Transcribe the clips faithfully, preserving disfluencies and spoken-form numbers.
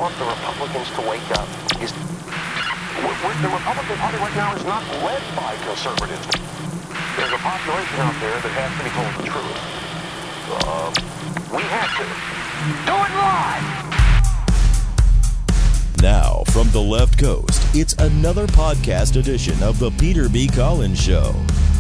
want the Republicans to wake up is the Republican Party right now is not led by conservatives. There's a population out there that has to be told the truth. Uh, we have to. Do it live! Now, from the left coast, it's another podcast edition of the Peter B. Collins Show.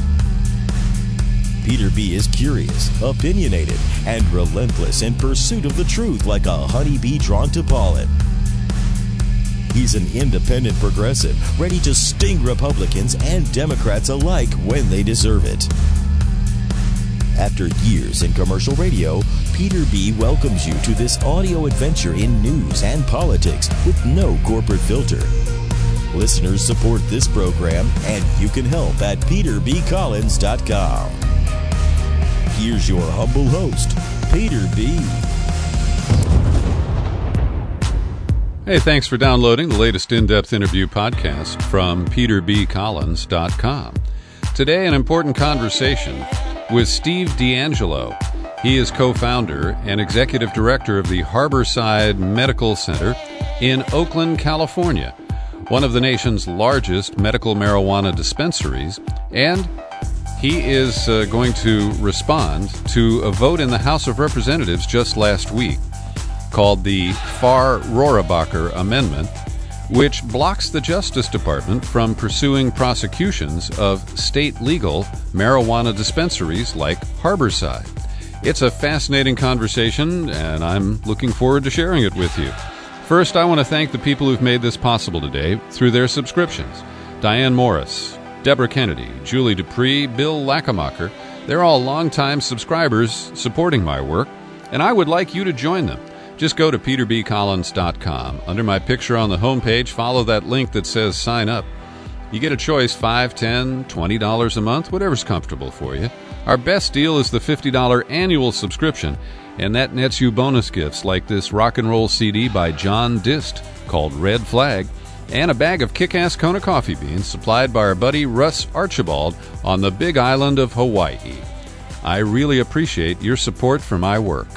Peter B. is curious, opinionated, and relentless in pursuit of the truth like a honeybee drawn to pollen. He's an independent progressive, ready to sting Republicans and Democrats alike when they deserve it. After years in commercial radio, Peter B. welcomes you to this audio adventure in news and politics with no corporate filter. Listeners support this program, and you can help at peter b collins dot com. Here's your humble host, Peter B. Hey, thanks for downloading the latest in-depth interview podcast from peter b collins dot com. Today, an important conversation with Steve DeAngelo. He is co-founder and executive director of the Harborside Medical Center in Oakland, California, one of the nation's largest medical marijuana dispensaries, and he is uh, going to respond to a vote in the House of Representatives just last week called the Farr-Rohrabacher Amendment, which blocks the Justice Department from pursuing prosecutions of state-legal marijuana dispensaries like Harborside. It's a fascinating conversation, and I'm looking forward to sharing it with you. First, I want to thank the people who've made this possible today through their subscriptions. Diane Morris, Deborah Kennedy, Julie Dupree, Bill Lacamacher. They're all longtime subscribers supporting my work, and I would like you to join them. Just go to peter b collins dot com. Under my picture on the homepage, follow that link that says sign up. You get a choice, five dollars, ten dollars, twenty dollars a month, whatever's comfortable for you. Our best deal is the fifty dollars annual subscription, and that nets you bonus gifts like this rock and roll C D by John Dist called Red Flag, and a bag of kick-ass Kona coffee beans supplied by our buddy Russ Archibald on the Big Island of Hawaii. I really appreciate your support for my work.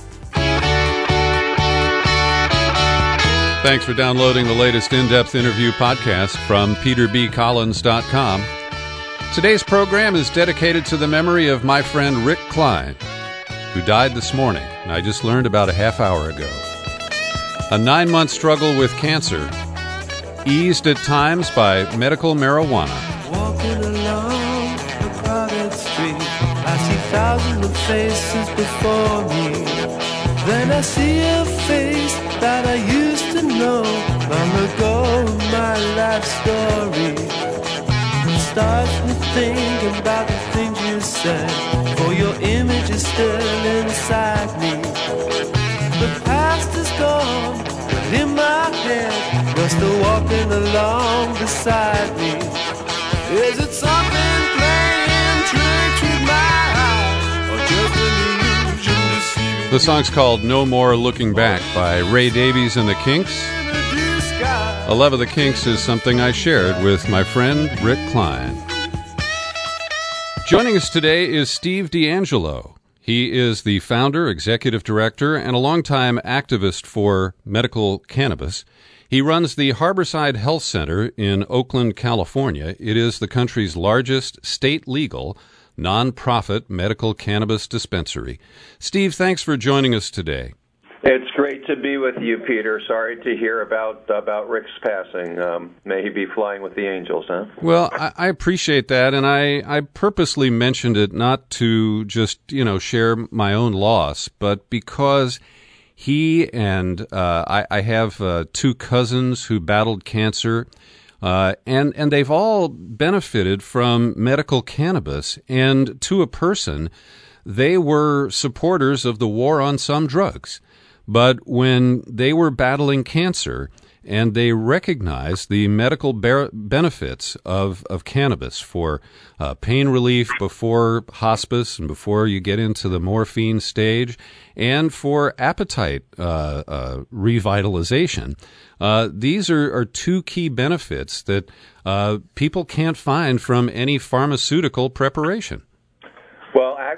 Thanks for downloading the latest in-depth interview podcast from peter b collins dot com. Today's program is dedicated to the memory of my friend Rick Klein, who died this morning, and I just learned about a half hour ago. A nine-month struggle with cancer, eased at times by medical marijuana. Walking along a crowded street, I see thousands of faces before me. Then I see a face that I used to know long ago in my life story. It starts with thinking about the things you said, for your image is still inside me. The past is gone, but in my head you're still walking along beside me. Is it something playing tricks with my eyes, or just an illusion deceiving? The song's called No More Looking Back by Ray Davies and the Kinks. A love of the Kinks is something I shared with my friend Rick Klein. Joining us today is Steve DeAngelo. He is the founder, executive director, and a longtime activist for medical cannabis. He runs the Harborside Health Center in Oakland, California. It is the country's largest state-legal, non-profit medical cannabis dispensary. Steve, thanks for joining us today. It's great to be with you, Peter. Sorry to hear about about Rick's passing. Um, may he be flying with the angels, huh? Well, I, I appreciate that, and I, I purposely mentioned it not to just, you know, share my own loss, but because he and uh, I, I have uh, two cousins who battled cancer, uh, and, and they've all benefited from medical cannabis, and to a person, they were supporters of the war on some drugs. But when they were battling cancer and they recognized the medical bar- benefits of, of cannabis for uh, pain relief before hospice and before you get into the morphine stage, and for appetite uh, uh, revitalization, uh, these are, are two key benefits that uh, people can't find from any pharmaceutical preparation. Well,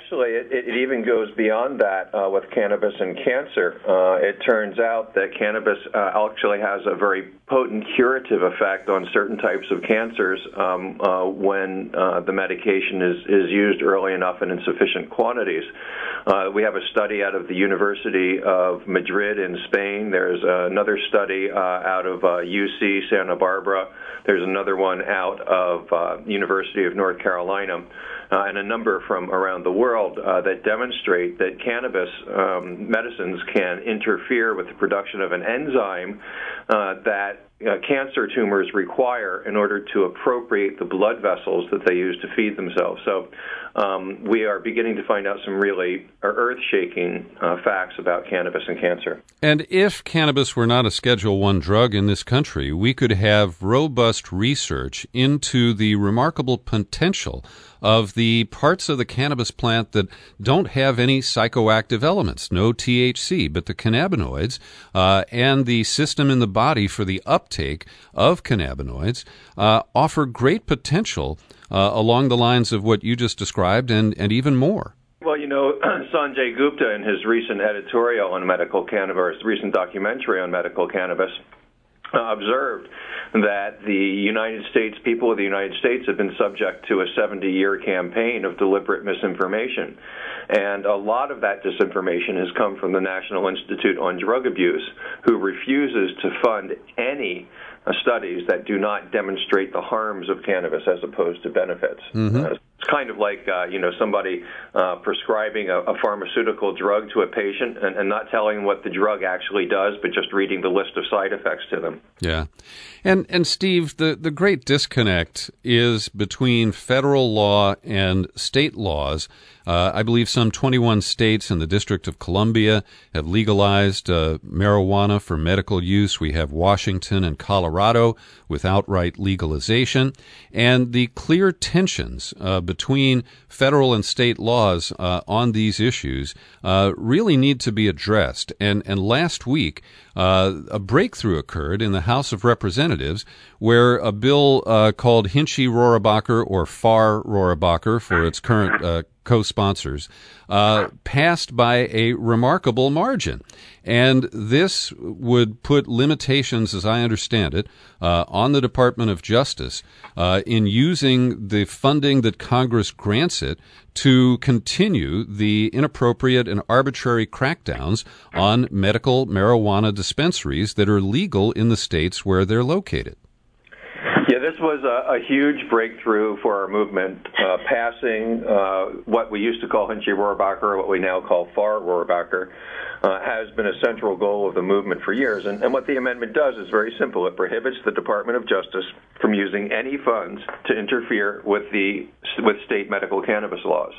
actually, it, it even goes beyond that uh, with cannabis and cancer. Uh, it turns out that cannabis uh, actually has a very potent curative effect on certain types of cancers um, uh, when uh, the medication is, is used early enough and in sufficient quantities. Uh, we have a study out of the University of Madrid in Spain. There's uh, another study uh, out of uh, U C Santa Barbara. There's another one out of uh, University of North Carolina. Uh, and a number from around the world uh, that demonstrate that cannabis um, medicines can interfere with the production of an enzyme uh, that uh, cancer tumors require in order to appropriate the blood vessels that they use to feed themselves. So um, we are beginning to find out some really earth-shaking uh, facts about cannabis and cancer. And if cannabis were not a Schedule One drug in this country, we could have robust research into the remarkable potential of the parts of the cannabis plant that don't have any psychoactive elements, no T H C, but the cannabinoids uh, and the system in the body for the uptake of cannabinoids uh, offer great potential uh, along the lines of what you just described and, and even more. Well, you know, Sanjay Gupta in his recent editorial on medical cannabis, or his recent documentary on medical cannabis, Uh, observed that the United States, people of the United States have been subject to a seventy-year campaign of deliberate misinformation. And a lot of that disinformation has come from the National Institute on Drug Abuse, who refuses to fund any uh, studies that do not demonstrate the harms of cannabis as opposed to benefits. Mm-hmm. Uh, it's kind of like, uh, you know, somebody uh, prescribing a, a pharmaceutical drug to a patient and, and not telling what the drug actually does, but just reading the list of side effects to them. Yeah. And, and Steve, the, the great disconnect is between federal law and state laws. Uh, I believe some twenty-one states and the District of Columbia have legalized uh, marijuana for medical use. We have Washington and Colorado with outright legalization. And the clear tensions uh, between federal and state laws uh, on these issues uh, really need to be addressed. And, and last week, uh, a breakthrough occurred in the House of Representatives where a bill uh, called Hinchey-Rohrabacher, or Farr-Rohrabacher for its current uh, co-sponsors, uh, passed by a remarkable margin. And this would put limitations, as I understand it, uh, on the Department of Justice uh, in using the funding that Congress grants it to continue the inappropriate and arbitrary crackdowns on medical marijuana dispensaries that are legal in the states where they're located. Yeah, this was a, a huge breakthrough for our movement, uh, passing uh, what we used to call Hinchey-Rohrabacher, or what we now call Farr-Rohrabacher, uh, has been a central goal of the movement for years. And, and what the amendment does is very simple. It prohibits the Department of Justice from using any funds to interfere with the with state medical cannabis laws.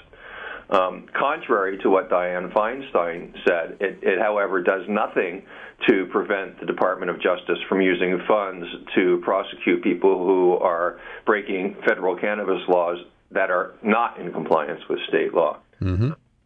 Um, contrary to what Dianne Feinstein said, it, it, however, does nothing to prevent the Department of Justice from using funds to prosecute people who are breaking federal cannabis laws that are not in compliance with state law. Mm-hmm.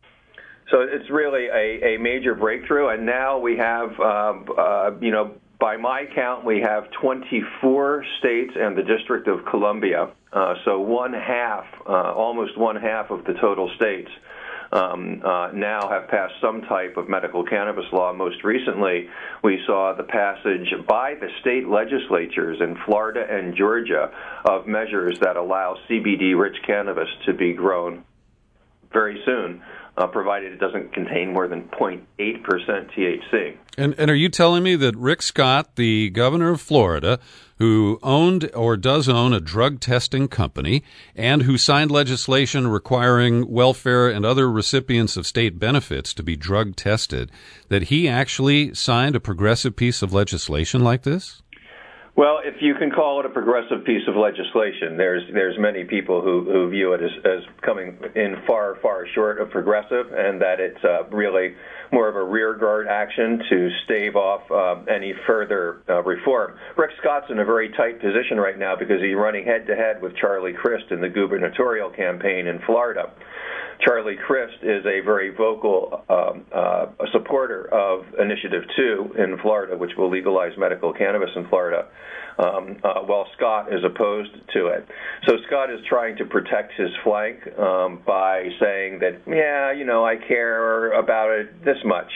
So it's really a, a major breakthrough, and now we have, uh, uh, you know, by my count, we have twenty-four states and the District of Columbia, uh, so one half, uh, almost one half of the total states um, uh, now have passed some type of medical cannabis law. Most recently, we saw the passage by the state legislatures in Florida and Georgia of measures that allow C B D-rich cannabis to be grown very soon, Uh, provided it doesn't contain more than zero point eight percent T H C. And, and are you telling me that Rick Scott, the governor of Florida, who owned or does own a drug testing company and who signed legislation requiring welfare and other recipients of state benefits to be drug tested, that he actually signed a progressive piece of legislation like this? Well, if you can call it a progressive piece of legislation, there's there's many people who, who view it as, as coming in far, far short of progressive, and that it's uh, really more of a rearguard action to stave off uh, any further uh, reform. Rick Scott's in a very tight position right now because he's running head-to-head with Charlie Crist in the gubernatorial campaign in Florida. Charlie Crist is a very vocal um, uh, supporter of Initiative two in Florida, which will legalize medical cannabis in Florida, um, uh, while Scott is opposed to it. So Scott is trying to protect his flank um, by saying that, yeah, you know, I care about it this much.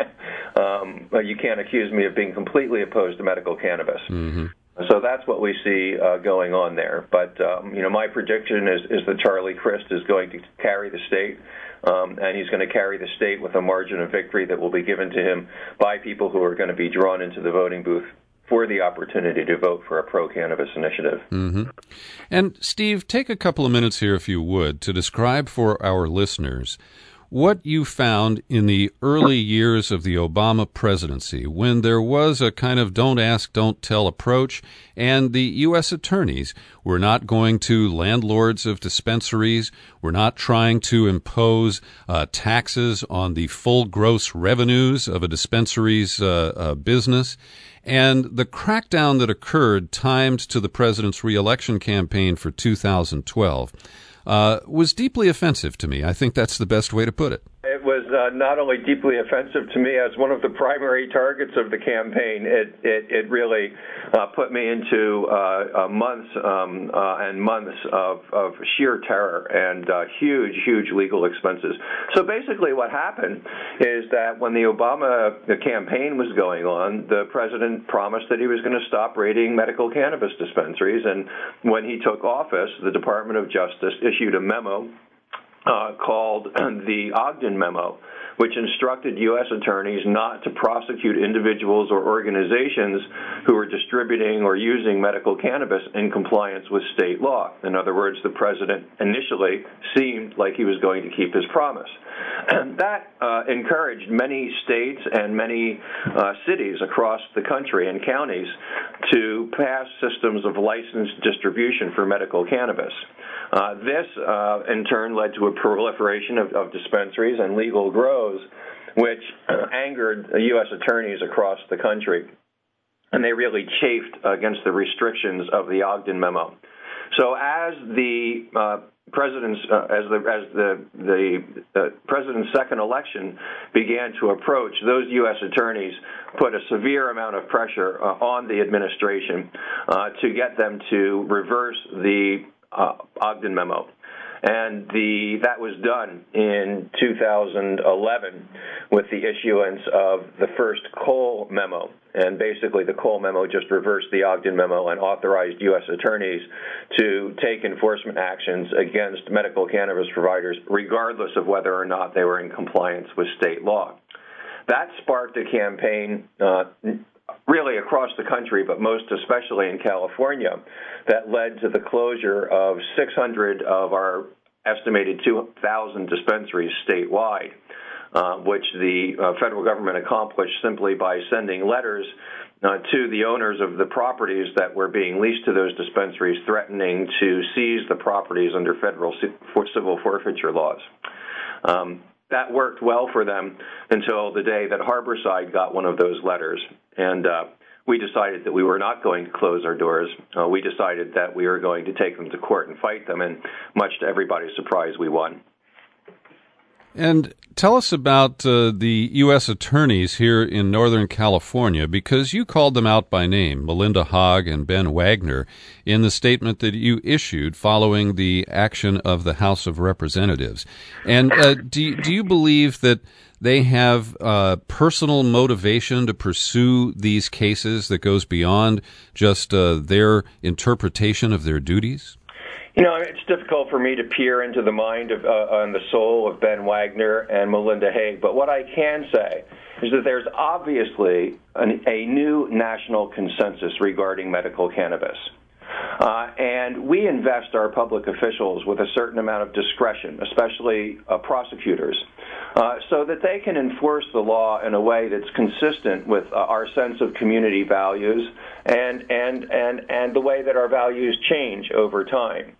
um, but you can't accuse me of being completely opposed to medical cannabis. Mm-hmm. So that's what we see uh, going on there. But, um, you know, my prediction is, is that Charlie Crist is going to carry the state, um, and he's going to carry the state with a margin of victory that will be given to him by people who are going to be drawn into the voting booth for the opportunity to vote for a pro-cannabis initiative. Mm-hmm. And, Steve, take a couple of minutes here, if you would, to describe for our listeners what you found in the early years of the Obama presidency, when there was a kind of don't ask, don't tell approach, and the U S attorneys were not going to landlords of dispensaries, were not trying to impose uh, taxes on the full gross revenues of a dispensary's uh, uh, business. And the crackdown that occurred timed to the president's reelection campaign for two thousand twelve Uh, was deeply offensive to me. I think that's the best way to put it. It was uh, not only deeply offensive to me as one of the primary targets of the campaign, it it, it really uh, put me into uh, uh, months um, uh, and months of, of sheer terror and uh, huge, huge legal expenses. So basically what happened is that when the Obama campaign was going on, the president promised that he was going to stop raiding medical cannabis dispensaries, and when he took office, the Department of Justice issued a memo Uh, called the Ogden Memo, which instructed U S attorneys not to prosecute individuals or organizations who were distributing or using medical cannabis in compliance with state law. In other words, the president initially seemed like he was going to keep his promise. And that uh, encouraged many states and many uh, cities across the country and counties to pass systems of licensed distribution for medical cannabis. Uh, this, uh, in turn, led to a proliferation of, of dispensaries and legal grows, which uh, angered U S attorneys across the country, and they really chafed against the restrictions of the Ogden Memo. So as the uh, president's uh, as the as the the uh, president's second election began to approach, those U S attorneys put a severe amount of pressure uh, on the administration uh, to get them to reverse the Uh, Ogden Memo. And the that was done in two thousand eleven with the issuance of the first Cole Memo. And basically the Cole Memo just reversed the Ogden Memo and authorized U S attorneys to take enforcement actions against medical cannabis providers regardless of whether or not they were in compliance with state law. That sparked a campaign uh, really across the country, but most especially in California, that led to the closure of six hundred of our estimated two thousand dispensaries statewide, uh, which the uh, federal government accomplished simply by sending letters uh, to the owners of the properties that were being leased to those dispensaries, threatening to seize the properties under federal civil forfeiture laws. Um, That worked well for them until the day that Harborside got one of those letters, and uh, we decided that we were not going to close our doors. Uh, we decided that we were going to take them to court and fight them, and much to everybody's surprise, we won. And tell us about uh, the U S attorneys here in Northern California, because you called them out by name, Melinda Haag and Ben Wagner, in the statement that you issued following the action of the House of Representatives. And uh, do, do you believe that they have uh, personal motivation to pursue these cases that goes beyond just uh, their interpretation of their duties? You know, it's difficult for me to peer into the mind of uh, and the soul of Ben Wagner and Melinda Haag, but what I can say is that there's obviously an, a new national consensus regarding medical cannabis. Uh, and we invest our public officials with a certain amount of discretion, especially uh, prosecutors, uh, so that they can enforce the law in a way that's consistent with uh, our sense of community values and, and, and, and the way that our values change over time.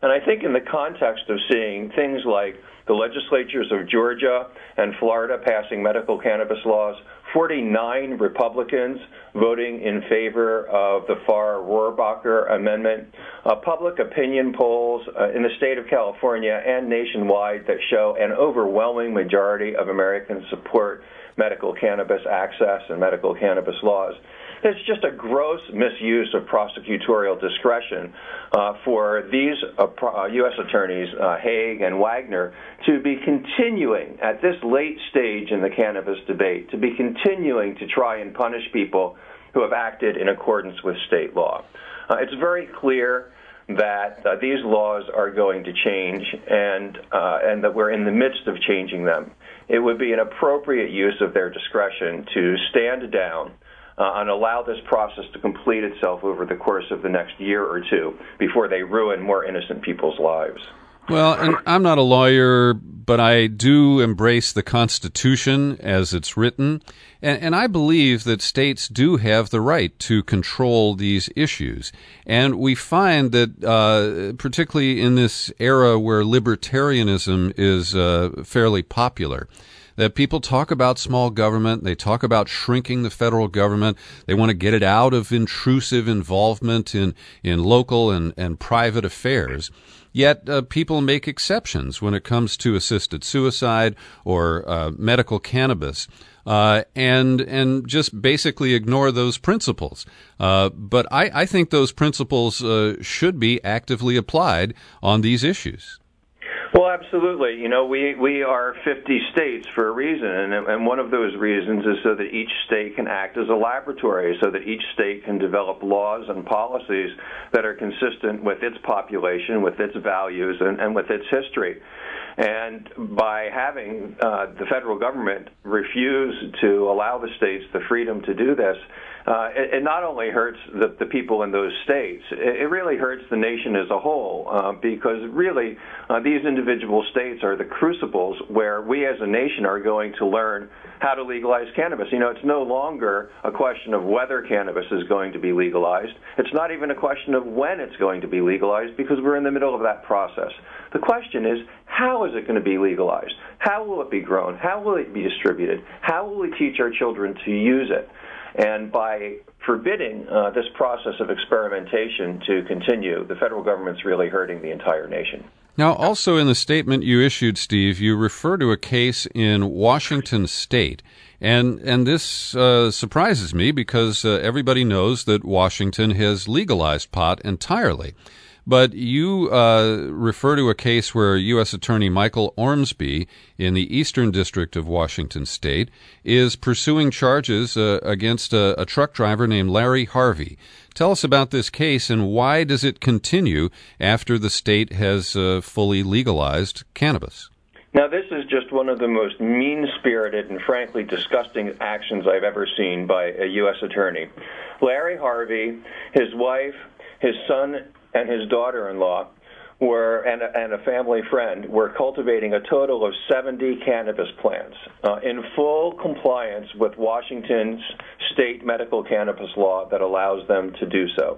And I think in the context of seeing things like the legislatures of Georgia and Florida passing medical cannabis laws, forty-nine Republicans voting in favor of the Farr-Rohrabacher amendment, uh, public opinion polls uh, in the state of California and nationwide that show an overwhelming majority of Americans support medical cannabis access and medical cannabis laws. It's just a gross misuse of prosecutorial discretion uh, for these uh, pro- uh, U S attorneys, uh, Haig and Wagner, to be continuing at this late stage in the cannabis debate, to be continuing to try and punish people who have acted in accordance with state law. Uh, it's very clear that uh, these laws are going to change and uh, and that we're in the midst of changing them. It would be an appropriate use of their discretion to stand down Uh, and allow this process to complete itself over the course of the next year or two before they ruin more innocent people's lives. Well, and I'm not a lawyer, but I do embrace the Constitution as it's written, and, and I believe that states do have the right to control these issues. And we find that, uh, particularly in this era where libertarianism is uh, fairly popular, that people talk about small government, they talk about shrinking the federal government, they want to get it out of intrusive involvement in, in local and, and private affairs. Yet uh, people make exceptions when it comes to assisted suicide or uh, medical cannabis, uh, and and just basically ignore those principles. Uh, but I, I think those principles uh, should be actively applied on these issues. Well, absolutely. You know, we, we are fifty states for a reason, and, and one of those reasons is so that each state can act as a laboratory, so that each state can develop laws and policies that are consistent with its population, with its values, and, and with its history. And by having uh, the federal government refuse to allow the states the freedom to do this, uh, it, it not only hurts the, the people in those states, it, it really hurts the nation as a whole, uh, because really uh, these individual states are the crucibles where we as a nation are going to learn how to legalize cannabis. You know, it's no longer a question of whether cannabis is going to be legalized. It's not even a question of when it's going to be legalized, because we're in the middle of that process. The question is, how is it going to be legalized? How will it be grown? How will it be distributed? How will we teach our children to use it? And by forbidding uh, this process of experimentation to continue, the federal government's really hurting the entire nation. Now, also in the statement you issued, Steve, you refer to a case in Washington State. And and this uh, surprises me because uh, everybody knows that Washington has legalized pot entirely. But you uh, refer to a case where U S Attorney Michael Ormsby in the Eastern District of Washington State is pursuing charges uh, against a, a truck driver named Larry Harvey. Tell us about this case, and why does it continue after the state has uh, fully legalized cannabis? Now, this is just one of the most mean-spirited and frankly disgusting actions I've ever seen by a U S attorney. Larry Harvey, his wife, his son, and his daughter-in-law were, and a, and a family friend, were cultivating a total of seventy cannabis plants uh, in full compliance with Washington's state medical cannabis law that allows them to do so.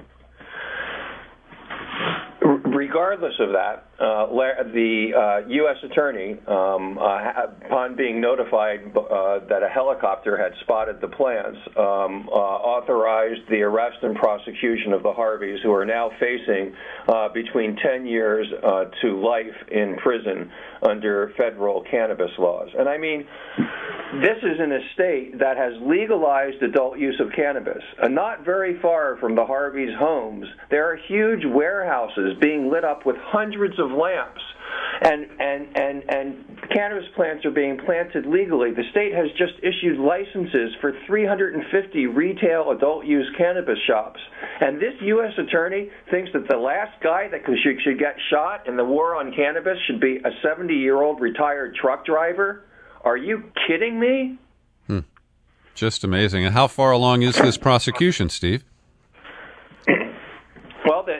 Regardless of that, uh, the uh, U S attorney, um, uh, upon being notified uh, that a helicopter had spotted the plants, um, uh, authorized the arrest and prosecution of the Harveys, who are now facing uh, between ten years uh, to life in prison under federal cannabis laws. And I mean, this is in a state that has legalized adult use of cannabis. And not very far from the Harveys' homes, there are huge warehouses being lit up with hundreds of lamps. And, and, and, and cannabis plants are being planted legally. The state has just issued licenses for three hundred fifty retail adult-use cannabis shops. And this U S attorney thinks that the last guy that should, should get shot in the war on cannabis should be a seventy-year-old retired truck driver? Are you kidding me? Hmm. Just amazing. And how far along is this prosecution, Steve? Well, the, the,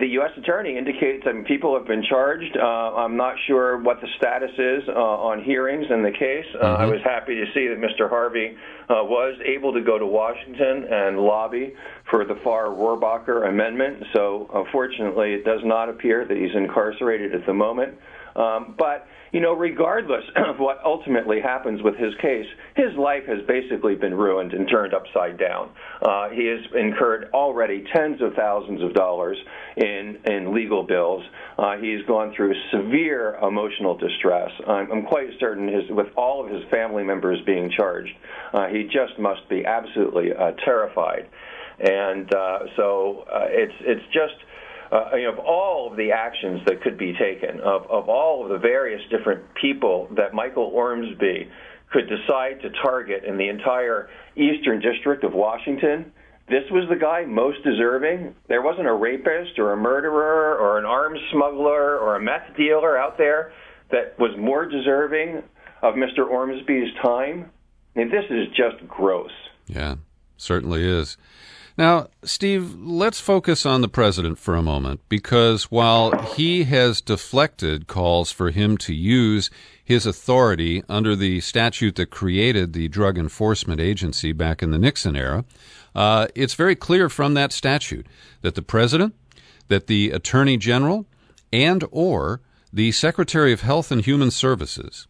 the U S attorney indicates that people have been charged. Uh, I'm not sure what the status is uh, on hearings in the case. Uh, mm-hmm. I was happy to see that Mister Harvey uh, was able to go to Washington and lobby for the Farr-Rohrabacher amendment. So, unfortunately, it does not appear that he's incarcerated at the moment. Um, but, you know, regardless of what ultimately happens with his case, his life has basically been ruined and turned upside down. Uh, he has incurred already tens of thousands of dollars in, in legal bills. Uh, he's gone through severe emotional distress. I'm, I'm quite certain his, with all of his family members being charged, uh, he just must be absolutely uh, terrified. And uh, so uh, it's it's just... Uh, you know, of all of the actions that could be taken, of, of all of the various different people that Michael Ormsby could decide to target in the entire Eastern District of Washington, this was the guy most deserving. There wasn't a rapist or a murderer or an arms smuggler or a meth dealer out there that was more deserving of Mister Ormsby's time. I mean, this is just gross. Yeah, certainly is. Now, Steve, let's focus on the president for a moment, because while he has deflected calls for him to use his authority under the statute that created the Drug Enforcement Agency back in the Nixon era, uh, it's very clear from that statute that the president, that the attorney general, and or the Secretary of Health and Human Services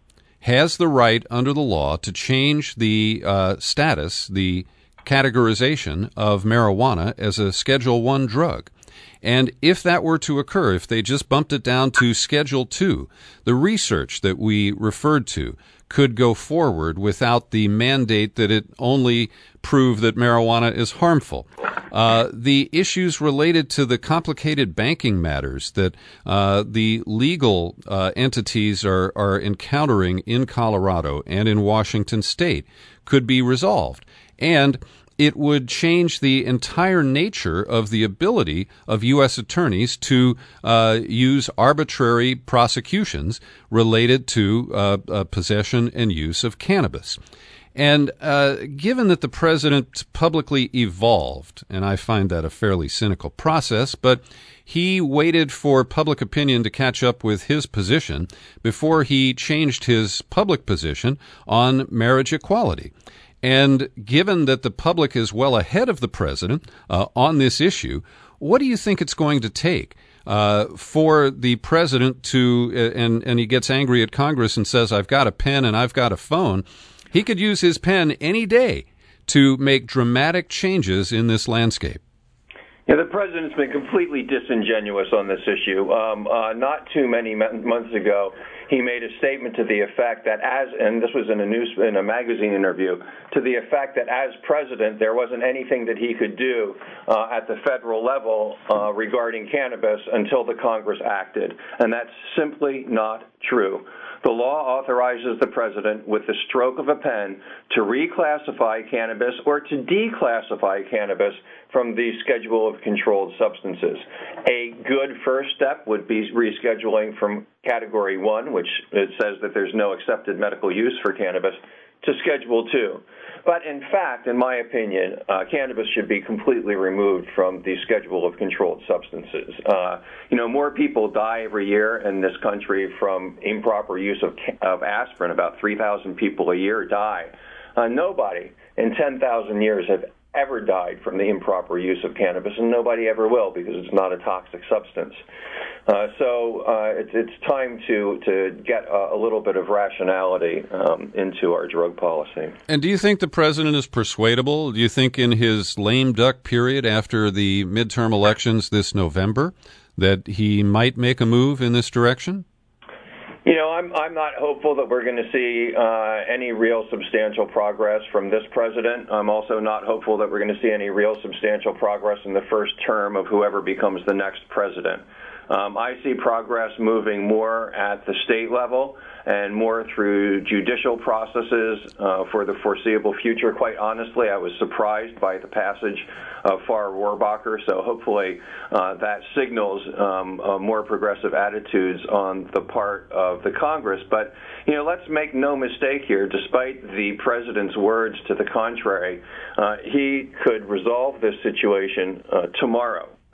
has the right under the law to change the uh, status, the categorization of marijuana as a Schedule One drug. And if that were to occur, if they just bumped it down to Schedule Two, the research that we referred to could go forward without the mandate that it only prove that marijuana is harmful. Uh, the issues related to the complicated banking matters that uh, the legal uh, entities are, are encountering in Colorado and in Washington State could be resolved. And it would change the entire nature of the ability of U S attorneys to uh, use arbitrary prosecutions related to uh, uh, possession and use of cannabis. And uh, given that the president publicly evolved, and I find that a fairly cynical process, but he waited for public opinion to catch up with his position before he changed his public position on marriage equality. And given that the public is well ahead of the president uh, on this issue, what do you think it's going to take uh, for the president to, uh, and, and he gets angry at Congress and says, I've got a pen and I've got a phone. He could use his pen any day to make dramatic changes in this landscape. Yeah, the president's been completely disingenuous on this issue. Um, uh, not too many months ago, he made a statement to the effect that as, and this was in a news, in a magazine interview, to the effect that as president, there wasn't anything that he could do uh, at the federal level uh, regarding cannabis until the Congress acted. And that's simply not true. The law authorizes the president, with the stroke of a pen, to reclassify cannabis or to declassify cannabis from the schedule of controlled substances. A good first step would be rescheduling from Category one, which it says that there's no accepted medical use for cannabis, to Schedule two. But in fact, in my opinion, uh, cannabis should be completely removed from the schedule of controlled substances. Uh, you know, more people die every year in this country from improper use of, of aspirin. About three thousand people a year die. Uh, nobody in ten thousand years have ever died from the improper use of cannabis, and nobody ever will, because it's not a toxic substance. Uh, so uh, it's, it's time to, to get a, a little bit of rationality um, into our drug policy. And do you think the president is persuadable? Do you think in his lame duck period after the midterm elections this November that he might make a move in this direction? You know, I'm I'm not hopeful that we're going to see uh, any real substantial progress from this president. I'm also not hopeful that we're going to see any real substantial progress in the first term of whoever becomes the next president. Um, I see progress moving more at the state level and more through judicial processes uh, for the foreseeable future. Quite honestly, I was surprised by the passage of Farr-Rohrabacher, so hopefully uh, that signals um, uh, more progressive attitudes on the part of the Congress. But, you know, let's make no mistake here, despite the president's words to the contrary, uh, he could resolve this situation uh, tomorrow.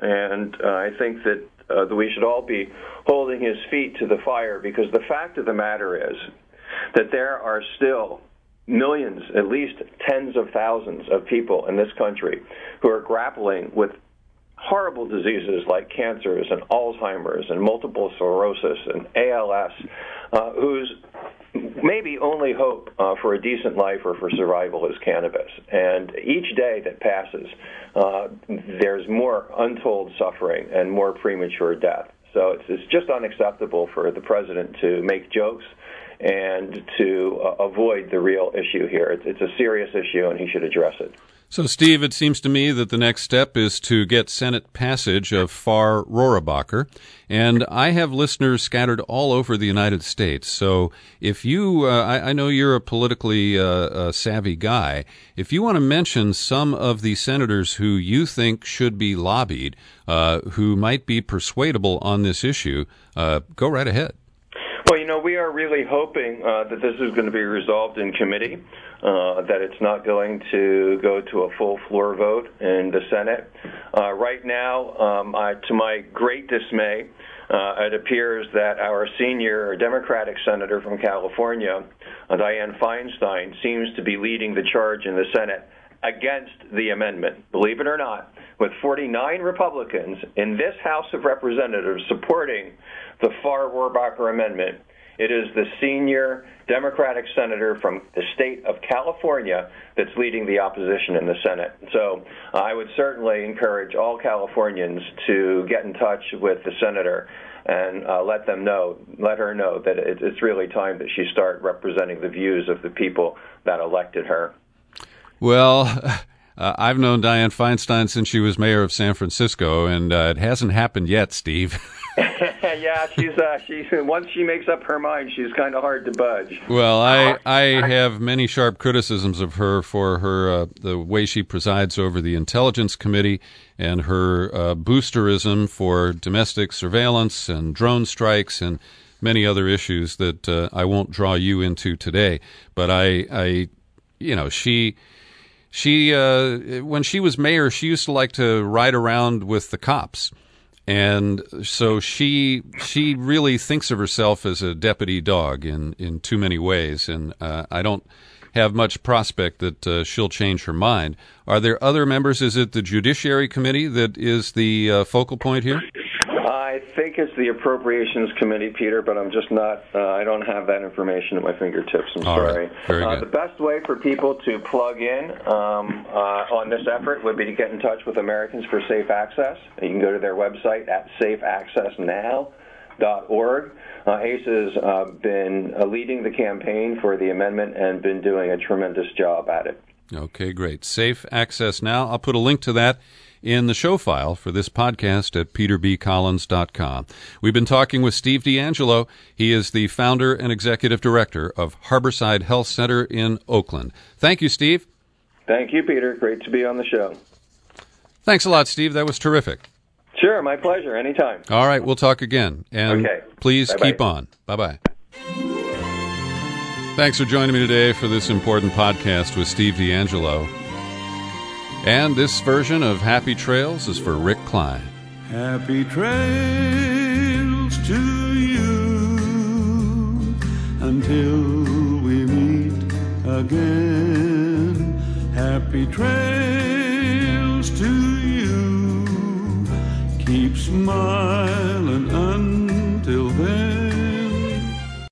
And uh, I think that, uh, that we should all be holding his feet to the fire, because the fact of the matter is that there are still millions, at least tens of thousands of people in this country who are grappling with horrible diseases like cancers and Alzheimer's and multiple sclerosis and A L S, uh, whose maybe only hope uh, for a decent life or for survival is cannabis. And each day that passes, uh, there's more untold suffering and more premature death. So it's, it's just unacceptable for the president to make jokes and to uh, avoid the real issue here. It's, it's a serious issue, and he should address it. So, Steve, it seems to me that the next step is to get Senate passage of Farr-Rohrabacher, and I have listeners scattered all over the United States. So if you, uh, I, I know you're a politically uh, uh, savvy guy, if you want to mention some of the senators who you think should be lobbied, uh, who might be persuadable on this issue, uh, go right ahead. Well, you know, we are really hoping uh, that this is going to be resolved in committee, uh, that it's not going to go to a full floor vote in the Senate. Uh, right now, um, I, to my great dismay, uh, it appears that our senior Democratic senator from California, uh, Dianne Feinstein, seems to be leading the charge in the Senate against the amendment. Believe it or not, with forty-nine Republicans in this House of Representatives supporting the Farr-Rohrabacher amendment, it is the senior Democratic senator from the state of California that's leading the opposition in the Senate. So uh, I would certainly encourage all Californians to get in touch with the senator and uh, let them know, let her know that it, it's really time that she start representing the views of the people that elected her. Well, Uh, I've known Dianne Feinstein since she was mayor of San Francisco, and uh, it hasn't happened yet, Steve. Yeah, she's uh, she's once she makes up her mind, she's kind of hard to budge. Well, I I have many sharp criticisms of her for her uh, the way she presides over the Intelligence Committee and her uh, boosterism for domestic surveillance and drone strikes and many other issues that uh, I won't draw you into today. But I, I you know, she. She, uh, when she was mayor, she used to like to ride around with the cops. And so she, she really thinks of herself as a deputy dog in, in too many ways. And, uh, I don't have much prospect that, uh, she'll change her mind. Are there other members? Is it the Judiciary Committee that is the, uh, focal point here? I think it's the Appropriations Committee, Peter, but I'm just not, uh, I don't have that information at my fingertips. I'm All sorry. Right. Very uh, good. The best way for people to plug in um, uh, on this effort would be to get in touch with Americans for Safe Access. You can go to their website at safe access now dot org. Uh, A C E has uh, been uh, leading the campaign for the amendment and been doing a tremendous job at it. Okay, great. Safe Access Now. I'll put a link to that in the show file for this podcast at peter b collins dot com. We've been talking with Steve DeAngelo. He is the founder and executive director of Harborside Health Center in Oakland. Thank you, Steve. Thank you, Peter. Great to be on the show. Thanks a lot, Steve. That was terrific. Sure, my pleasure. Anytime. All right, we'll talk again. And okay. Please Bye-bye. Keep on. Bye-bye. Thanks for joining me today for this important podcast with Steve DeAngelo. And this version of Happy Trails is for Rick Klein. Happy trails to you until we meet again. Happy trails to you. Keep smiling